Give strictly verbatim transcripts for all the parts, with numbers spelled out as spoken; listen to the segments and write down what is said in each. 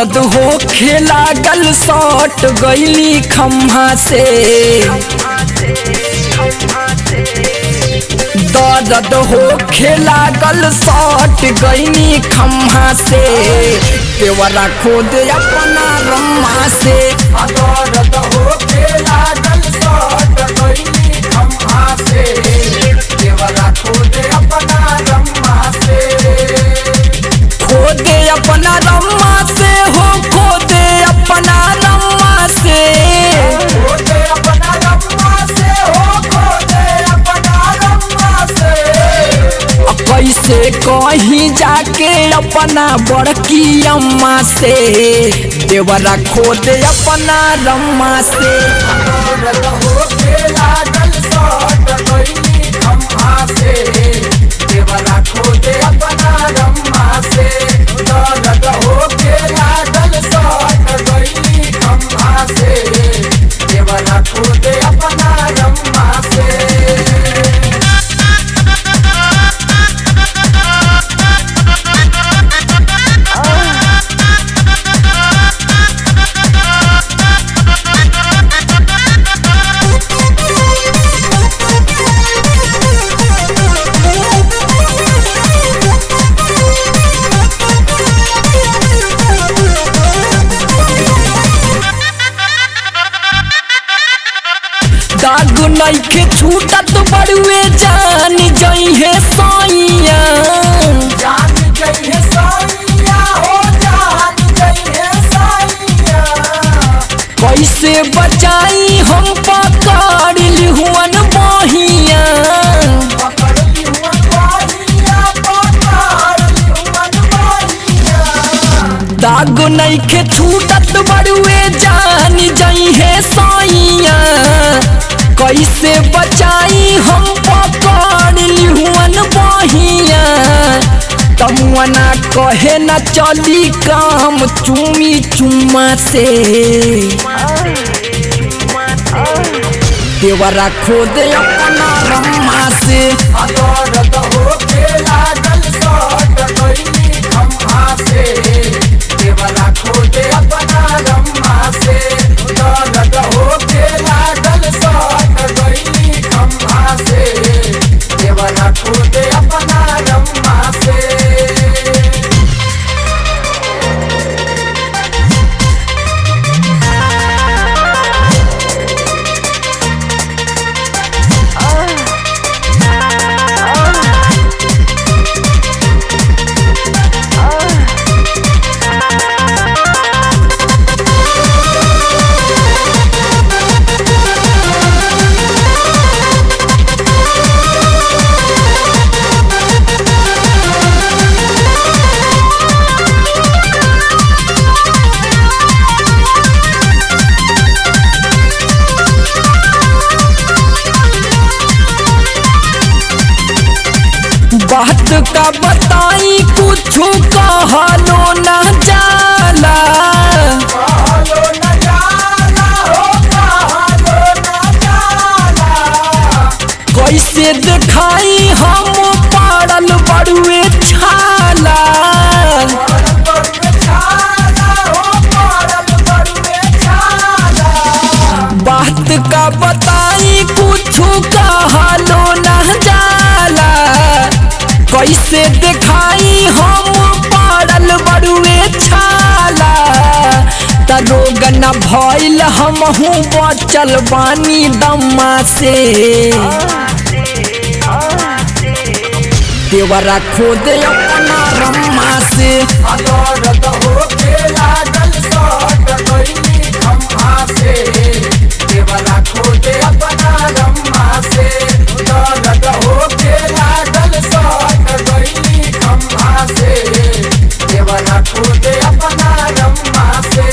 दर्द होखे लागल सट गईली खम्हा से दर्द होखे लागल सट गईली खम्हा से देवरा खोद अपना रम्मा से दर्द होखे लागल सट गईली खम्हा से देवरा खोद अपना रम्मा से खोदे अपना रम्मा से हो खोदे अपना रम्मा से खोदे अपना रम्मा से हो खोदे अपना रम्मा से कैसे कहीं जाके अपना बड़की अम्मा से देवरा खोदे अपना रम्मा से दर्द होखे लागल सट गईली खम्हा से देवरा खोदे अपना रम्मा से दर्द होखे लागल सट गईली खम्हा से देवरा खोदे अपना रम्मा से दाग नइखे छूटत बड़ुए जान जइहे सैया जान जइहे सैया हो जान जइहे सैया कैसे बचाई हम पकड़ लिहुअन बहिया पकड़ लिहुअन बहिया पकड़ लिहुअन बहिया दाग नइखे छूटत बड़ुए जान जइहे सैया कैसे बचाई हम पकड़ लिहुअन बहिया तमुआना कहे न चली काम चुमी चुम्मा से देवरा खोदे अपना रम्मा से दर्द होखे लागल सट गईली खम्हा से देवरा खोदे अपना रम्मा से दर्द होखे लागल सट गईली खम्हा से देवरा खोदे अपना रम्मा से बात का बताई कुछ कहलो न जाला कहलो न जाला हो कहलो न जाला कैसे दिखाई हम पड़ल बड़ुए छाला बात का बताई कुछ कहलो न जाला कैसे दिखाई हम पड़ल बड़ुए छाला तरोग न भइल हमहू बचल बानी दम्मा से देवरा खोदे अपना रम्मा से दर्द होखे लागल सट गईली खम्हा से देवरा खोदे अपना रम्मा से दर्द होखे लागल सट गईली खम्हा से देवरा खोदे अपना रम्मा से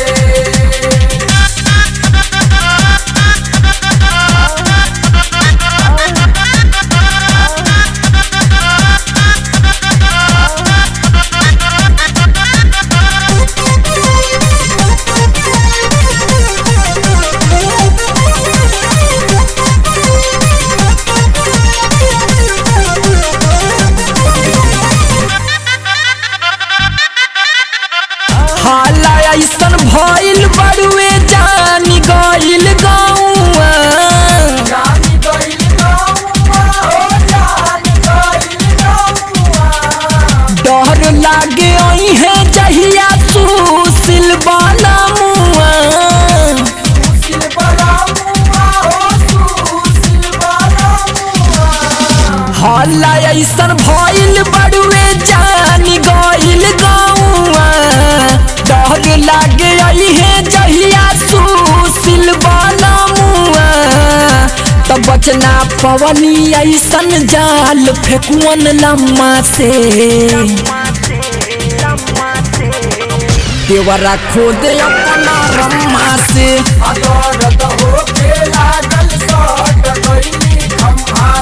भइल बड़ुए जानी गइल गौआ जानी गइल गौआ हो जानी गइल गौआ डर लागे ओहे जहिया तू सिलवाला मुआ सुशील वाला मुआ हो सुशील वाला मुआ हल्ला ऐसन भइल बड़ुए जानी गइल गौआ डर लागे ओहे जहिया सुशील वाला मुआ तब बचना पवनी ऐसन जाल फेकुअन लम्मा से देवरा खोद अपना रम्मा से अगर तो होके लागल सट गइली खम्हा